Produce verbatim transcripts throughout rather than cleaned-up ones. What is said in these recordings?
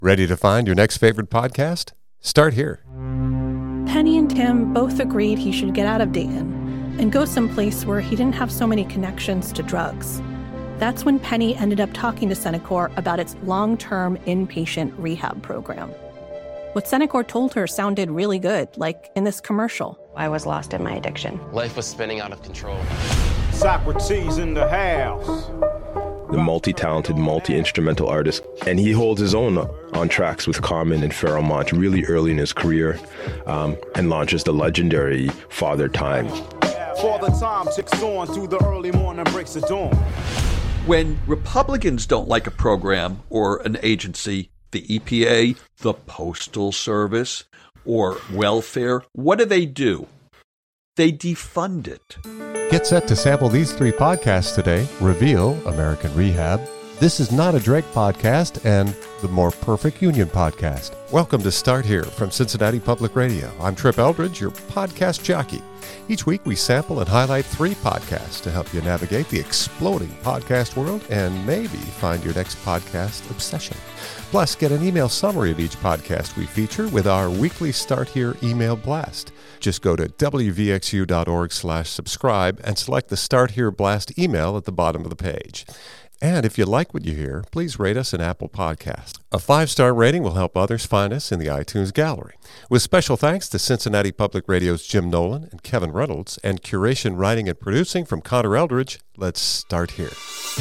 Ready to find your next favorite podcast? Start here. Penny and Tim both agreed he should get out of Dayton and go someplace where he didn't have so many connections to drugs. That's when Penny ended up talking to Senecor about its long-term inpatient rehab program. What Senecor told her sounded really good, like in this commercial. I was lost in my addiction. Life was spinning out of control. Socrates in the house. The multi-talented, multi-instrumental artist. And he holds his own on tracks with Common and Pharoah Monch really early in his career, um, and launches the legendary Father Time. Father Time ticks on through the early morning breaks of dawn. When Republicans don't like a program or an agency, the E P A, the Postal Service, or welfare, what do they do? They defund it. Get set to sample these three podcasts today: Reveal, American Rehab, This Is Not a Drake podcast, and the More Perfect Union podcast. Welcome to Start Here from Cincinnati Public Radio. I'm Trip Eldridge, your podcast jockey. Each week we sample and highlight three podcasts to help you navigate the exploding podcast world and maybe find your next podcast obsession. Plus, get an email summary of each podcast we feature with our weekly Start Here email blast. Just go to w v x u dot org slash subscribe and select the Start Here blast email at the bottom of the page. And if you like what you hear, please rate us an Apple Podcast. A five-star rating will help others find us in the iTunes gallery. With special thanks to Cincinnati Public Radio's Jim Nolan and Kevin Reynolds, and curation, writing, and producing from Connor Eldridge, let's start here.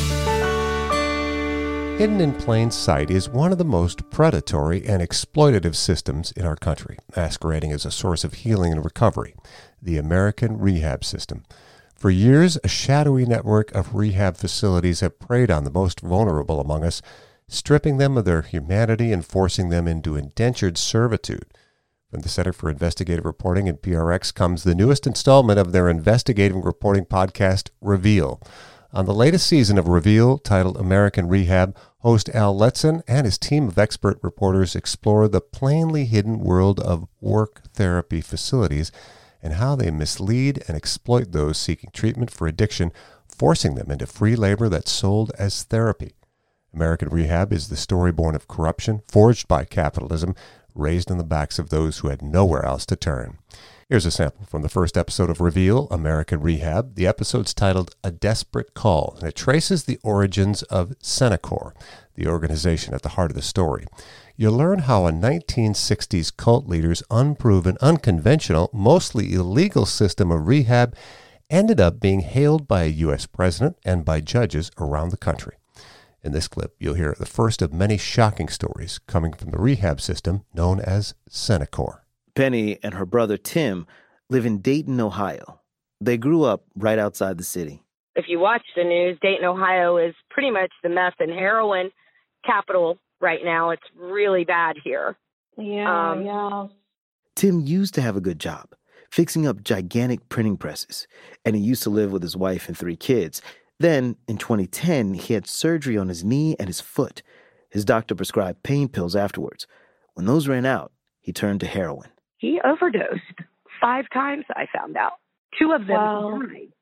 Hidden in plain sight is one of the most predatory and exploitative systems in our country, masquerading as a source of healing and recovery, the American Rehab System. For years, a shadowy network of rehab facilities have preyed on the most vulnerable among us, stripping them of their humanity and forcing them into indentured servitude. From the Center for Investigative Reporting and P R X comes the newest installment of their investigative reporting podcast, Reveal. On the latest season of Reveal, titled American Rehab, host Al Letson and his team of expert reporters explore the plainly hidden world of work therapy facilities and how they mislead and exploit those seeking treatment for addiction, forcing them into free labor that's sold as therapy. American Rehab is the story born of corruption, forged by capitalism, raised on the backs of those who had nowhere else to turn. Here's a sample from the first episode of Reveal, American Rehab. The episode's titled A Desperate Call, and it traces the origins of Senecor, the organization at the heart of the story. You'll learn how a nineteen sixties cult leader's unproven, unconventional, mostly illegal system of rehab ended up being hailed by a U S president and by judges around the country. In this clip, you'll hear the first of many shocking stories coming from the rehab system known as Senecor. Penny and her brother Tim live in Dayton, Ohio. They grew up right outside the city. If you watch the news, Dayton, Ohio is pretty much the meth and heroin capital right now. It's really bad here. Yeah, um, yeah. Tim used to have a good job, fixing up gigantic printing presses, and he used to live with his wife and three kids. Then, in twenty ten, he had surgery on his knee and his foot. His doctor prescribed pain pills afterwards. When those ran out, he turned to heroin. He overdosed five times, I found out. Two of them Wow. died.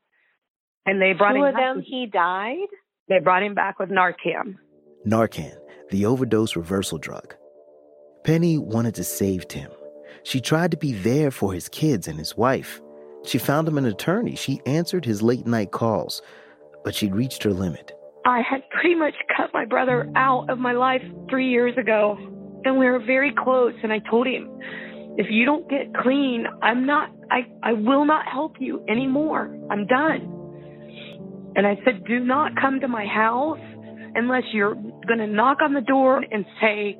And they brought Two him of back them, with, he died? They brought him back with Narcan. Narcan, the overdose reversal drug. Penny wanted to save Tim. She tried to be there for his kids and his wife. She found him an attorney. She answered his late-night calls, but she'd reached her limit. I had pretty much cut my brother out of my life three years ago, and we were very close, and I told him, if you don't get clean, I'm not, I, I will not help you anymore. I'm done. And I said, do not come to my house unless you're going to knock on the door and say,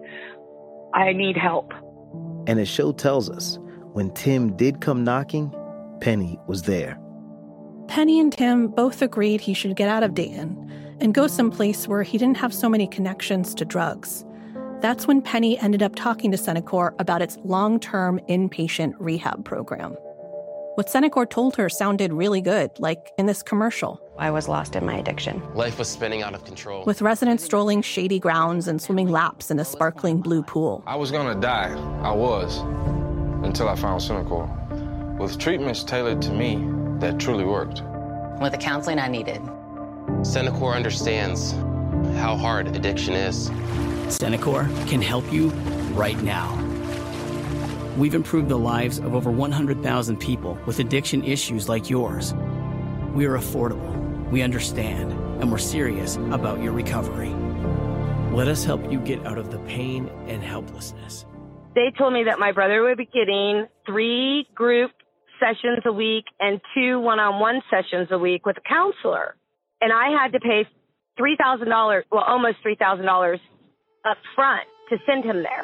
I need help. And as show tells us, when Tim did come knocking, Penny was there. Penny and Tim both agreed he should get out of Dayton and go someplace where he didn't have so many connections to drugs. That's when Penny ended up talking to Senecor about its long-term inpatient rehab program. What Senecor told her sounded really good, like in this commercial. I was lost in my addiction. Life was spinning out of control. With residents strolling shady grounds and swimming laps in a sparkling blue pool. I was gonna die. I was. Until I found Senecor. With treatments tailored to me that truly worked. With the counseling I needed. Senecor understands how hard addiction is. Senecor can help you right now. We've improved the lives of over one hundred thousand people with addiction issues like yours. We are affordable, we understand, and we're serious about your recovery. Let us help you get out of the pain and helplessness. They told me that my brother would be getting three group sessions a week and two one-on-one sessions a week with a counselor. And I had to pay three thousand dollars, well, almost three thousand dollars up front to send him there.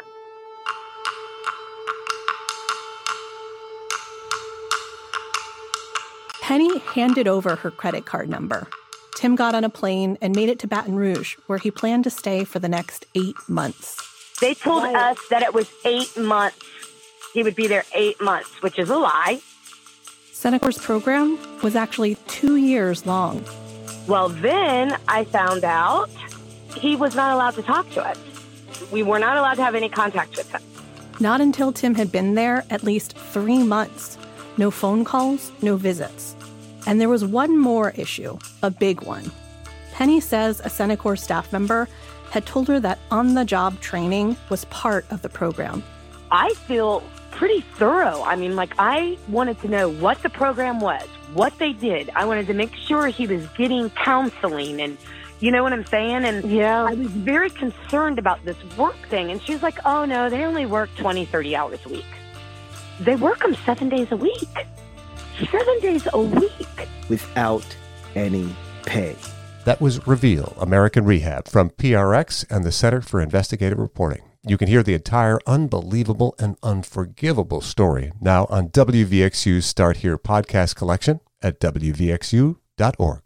Penny handed over her credit card number. Tim got on a plane and made it to Baton Rouge, where he planned to stay for the next eight months. They told us that it was eight months. He would be there eight months, which is a lie. Senecor's program was actually two years long. Well, then I found out he was not allowed to talk to us. We were not allowed to have any contact with him. Not until Tim had been there at least three months. No phone calls, no visits. And there was one more issue, a big one. Penny says a Senecor staff member had told her that on-the-job training was part of the program. I feel pretty thorough. I mean, like, I wanted to know what the program was, what they did. I wanted to make sure he was getting counseling, and you know what I'm saying? And yeah, I was very concerned about this work thing. And she's like, oh, no, they only work twenty, thirty hours a week. They work them seven days a week. Seven days a week. Without any pay. That was Reveal, American Rehab, from P R X and the Center for Investigative Reporting. You can hear the entire unbelievable and unforgivable story now on W V X U's Start Here podcast collection at W V X U dot org.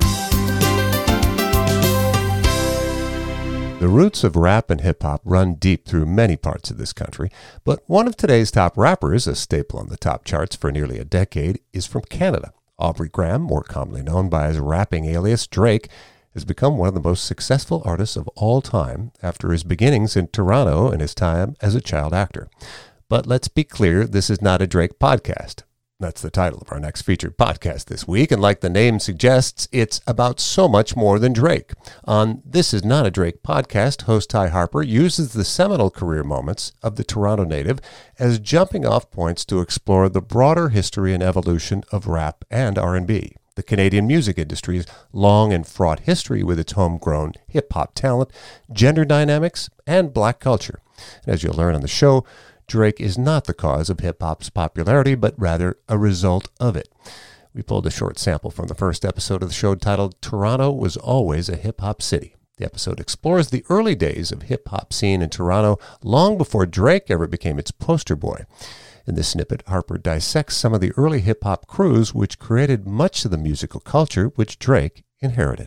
The roots of rap and hip-hop run deep through many parts of this country, but one of today's top rappers, a staple on the top charts for nearly a decade, is from Canada. Aubrey Graham, more commonly known by his rapping alias Drake, has become one of the most successful artists of all time after his beginnings in Toronto and his time as a child actor. But let's be clear, this is not a Drake podcast. That's the title of our next featured podcast this week, and like the name suggests, it's about so much more than Drake. On This Is Not a Drake podcast, host Ty Harper uses the seminal career moments of the Toronto native as jumping-off points to explore the broader history and evolution of rap and R and B, the Canadian music industry's long and fraught history with its homegrown hip-hop talent, gender dynamics, and black culture. And as you'll learn on the show, Drake is not the cause of hip-hop's popularity, but rather a result of it. We pulled a short sample from the first episode of the show titled Toronto Was Always a Hip-Hop City. The episode explores the early days of hip-hop scene in Toronto, long before Drake ever became its poster boy. In this snippet, Harper dissects some of the early hip-hop crews which created much of the musical culture which Drake inherited.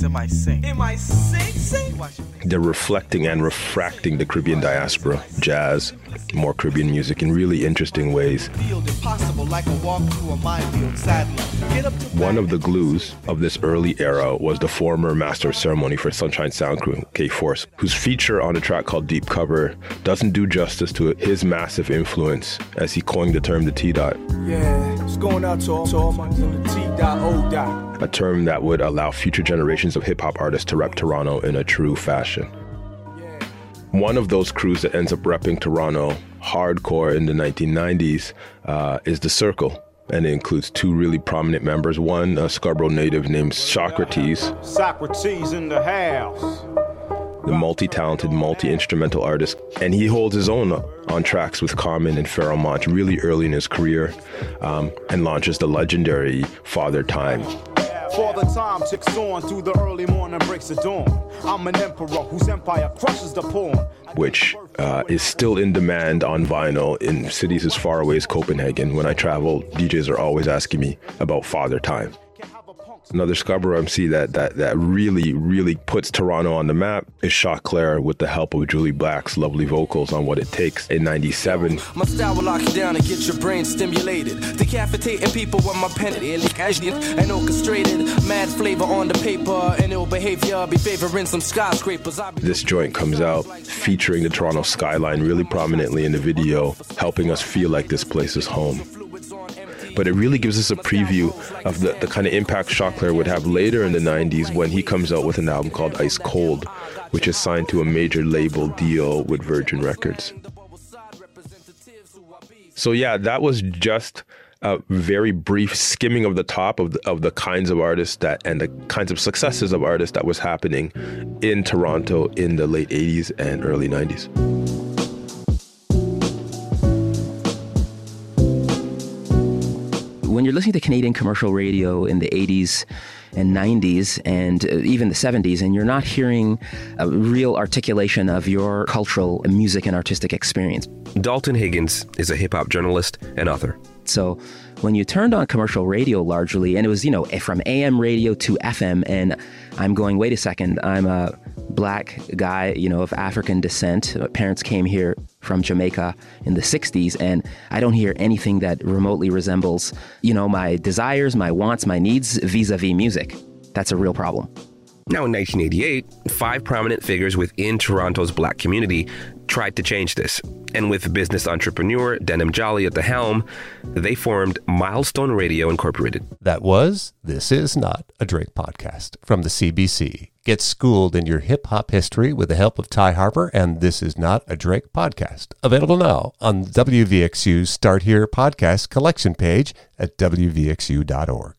They're reflecting and refracting the Caribbean diaspora, jazz, more Caribbean music in really interesting ways. One of the glues of this early era was the former master of ceremony for Sunshine Sound Crew, K-Force, whose feature on a track called Deep Cover doesn't do justice to his massive influence as he coined the term the T-Dot. Yeah, it's going out to all, to all my in the T-Dot, O-Dot. A term that would allow future generations of hip-hop artists to rep Toronto in a true fashion. One of those crews that ends up repping Toronto hardcore in the nineteen nineties uh, is The Circle, and it includes two really prominent members. One, a Scarborough native named Socrates. Socrates in the house. The multi-talented, multi-instrumental artist, and he holds his own on tracks with Common and Pharoah Monch really early in his career, um, and launches the legendary Father Time. Father Time ticks on through the early morning, breaks the dawn. I'm an emperor whose empire crushes the pawn. Which uh, is still in demand on vinyl in cities as far away as Copenhagen. When I travel, D Js are always asking me about Father Time. Another Scarborough M C that, that, that really, really puts Toronto on the map is Shock Claire with the help of Julie Black's lovely vocals on What It Takes in ninety-seven. My style will lock you down and get your brain stimulated. Decapitating people with my pen and orchestrated. Mad flavor on the paper and ill behavior be favoring some skyscrapers. This joint comes out featuring the Toronto skyline really prominently in the video, helping us feel like this place is home. but it really gives us a preview of the, the kind of impact Choclair would have later in the nineties when he comes out with an album called Ice Cold, which is signed to a major label deal with Virgin Records. So yeah, that was just a very brief skimming of the top of the, of the kinds of artists that and the kinds of successes of artists that was happening in Toronto in the late eighties and early nineties. When you're listening to Canadian commercial radio in the eighties and nineties and even the seventies, and you're not hearing a real articulation of your cultural music and artistic experience. Dalton Higgins is a hip-hop journalist and author. So when you turned on commercial radio largely, and it was, you know, from A M radio to F M, and I'm going, wait a second, I'm a black guy, you know, of African descent. My parents came here from Jamaica in the sixties, and I don't hear anything that remotely resembles, you know, my desires, my wants, my needs vis-a-vis music. That's a real problem. Now, in nineteen eighty-eight, five prominent figures within Toronto's black community tried to change this. And with business entrepreneur Denham Jolly at the helm, they formed Milestone Radio Incorporated. That was This Is Not a Drake Podcast from the C B C. Get schooled in your hip-hop history with the help of Ty Harper and This Is Not a Drake Podcast. Available now on W V X U's Start Here podcast collection page at W V X U dot org.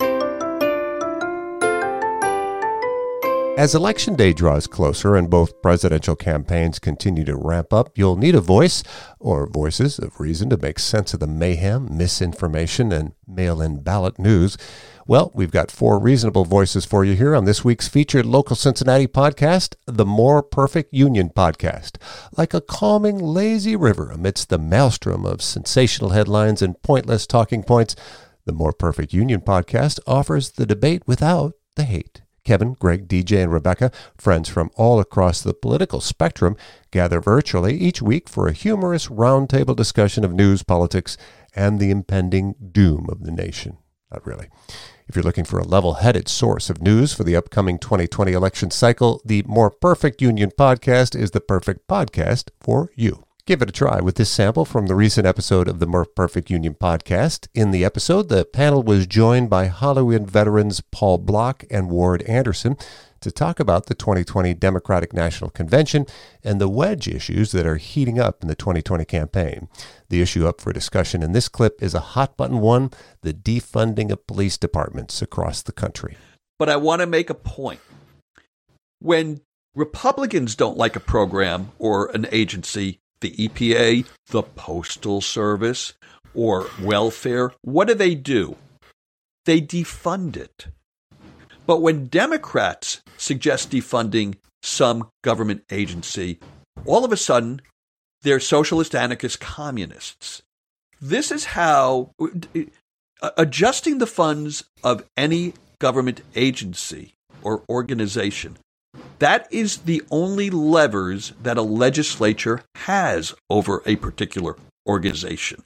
As Election Day draws closer and both presidential campaigns continue to ramp up, you'll need a voice, or voices of reason, to make sense of the mayhem, misinformation, and mail-in ballot news. Well, we've got four reasonable voices for you here on this week's featured local Cincinnati podcast, the More Perfect Union Podcast. Like a calming, lazy river amidst the maelstrom of sensational headlines and pointless talking points, the More Perfect Union Podcast offers the debate without the hate. Kevin, Greg, D J, and Rebecca, friends from all across the political spectrum, gather virtually each week for a humorous roundtable discussion of news, politics, and the impending doom of the nation. Not really. If you're looking for a level-headed source of news for the upcoming twenty twenty election cycle, the More Perfect Union Podcast is the perfect podcast for you. Give it a try with this sample from the recent episode of the More Perfect Union Podcast. In the episode, the panel was joined by Hollywood veterans Paul Block and Ward Anderson to talk about the twenty twenty Democratic National Convention and the wedge issues that are heating up in the twenty twenty campaign. The issue up for discussion in this clip is a hot-button one, the defunding of police departments across the country. But I want to make a point. When Republicans don't like a program or an agency, the E P A, the Postal Service, or welfare, what do they do? They defund it. But when Democrats suggest defunding some government agency, all of a sudden, they're socialist, anarchist, communists. This is how uh, adjusting the funds of any government agency or organization, that is the only levers that a legislature has over a particular organization.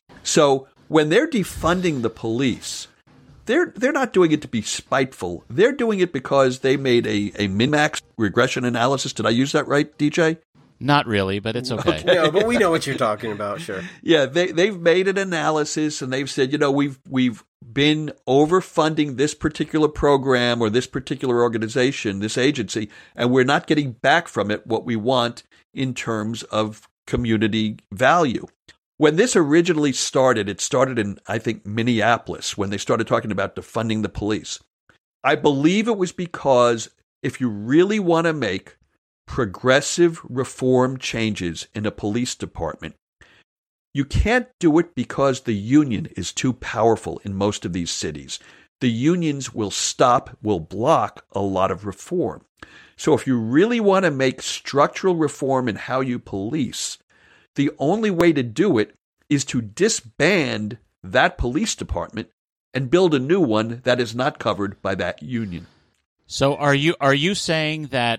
So when they're defunding the police, they're they're not doing it to be spiteful. They're doing it because they made a, a min-max regression analysis. Did I use that right, D J? Not really, but it's okay. okay. No, but we know what you're talking about, sure. Yeah, they, they've made an analysis and they've said, you know, we've we've been overfunding this particular program or this particular organization, this agency, and we're not getting back from it what we want in terms of community value. When this originally started, it started in, I think, Minneapolis, when they started talking about defunding the police. I believe it was because if you really want to make progressive reform changes in a police department, you can't do it because the union is too powerful in most of these cities. The unions will stop, will block a lot of reform. So if you really want to make structural reform in how you police, the only way to do it is to disband that police department and build a new one that is not covered by that union. So are you are you saying that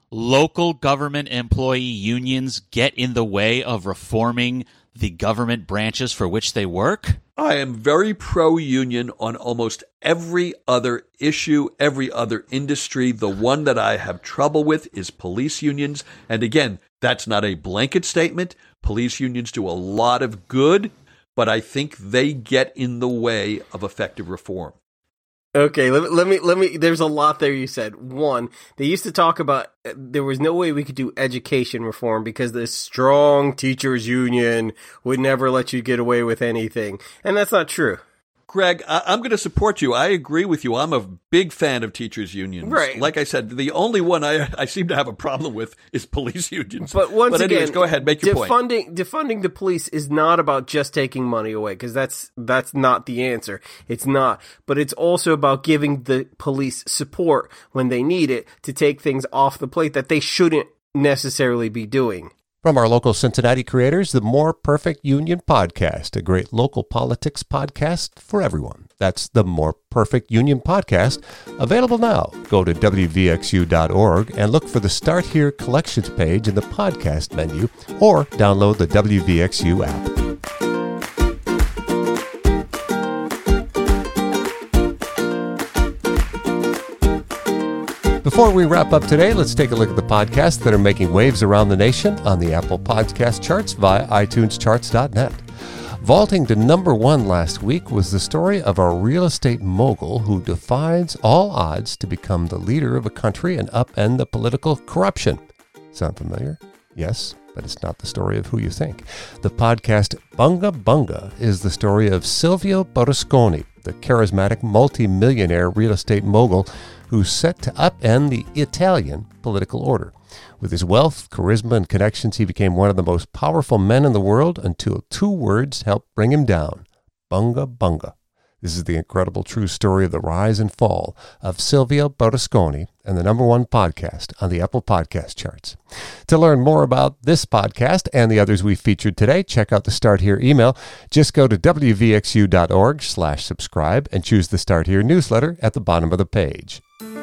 local government employee unions get in the way of reforming the government branches for which they work? I am very pro-union on almost every other issue, every other industry. The one that I have trouble with is police unions. And again, that's not a blanket statement. Police unions do a lot of good, but I think they get in the way of effective reform. Okay, let, let me, let me, there's a lot there you said. One, they used to talk about there was no way we could do education reform because this strong teachers union would never let you get away with anything. And that's not true. Greg, I- I'm going to support you. I agree with you. I'm a big fan of teachers' unions. Right. Like I said, the only one I, I seem to have a problem with is police unions. But once but anyways, again, go ahead, make your defunding, point. Defunding the police is not about just taking money away, because that's that's not the answer. It's not. But it's also about giving the police support when they need it to take things off the plate that they shouldn't necessarily be doing. From our local Cincinnati creators, the More Perfect Union Podcast, a great local politics podcast for everyone. That's the More Perfect Union Podcast, available now. Go to W V X U dot org and look for the Start Here collections page in the podcast menu, or download the W V X U app. Before we wrap up today, let's take a look at the podcasts that are making waves around the nation on the Apple Podcast charts via i tunes charts dot net. Vaulting to number one last week was the story of a real estate mogul who defies all odds to become the leader of a country and upend the political corruption. Sound familiar? Yes, but it's not the story of who you think. The podcast Bunga Bunga is the story of Silvio Berlusconi, the charismatic multi-millionaire real estate mogul who's set to upend the Italian political order. With his wealth, charisma, and connections, he became one of the most powerful men in the world until two words helped bring him down: Bunga Bunga. This is the incredible true story of the rise and fall of Silvio Berlusconi and the number one podcast on the Apple Podcast charts. To learn more about this podcast and the others we featured today, check out the Start Here email. Just go to W V X U dot org slash subscribe and choose the Start Here newsletter at the bottom of the page.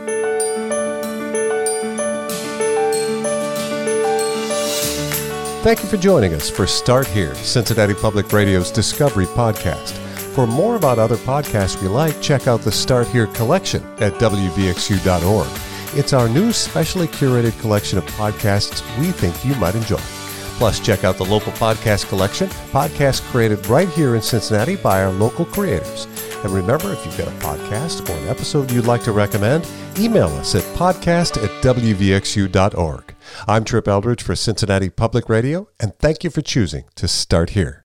Thank you for joining us for Start Here, Cincinnati Public Radio's Discovery Podcast. For more about other podcasts we like, check out the Start Here collection at W V X U dot org. It's our new specially curated collection of podcasts we think you might enjoy. Plus, check out the local podcast collection, podcasts created right here in Cincinnati by our local creators. And remember, if you've got a podcast or an episode you'd like to recommend, email us at podcast at W V X U dot org. I'm Trip Eldridge for Cincinnati Public Radio, and thank you for choosing to Start Here.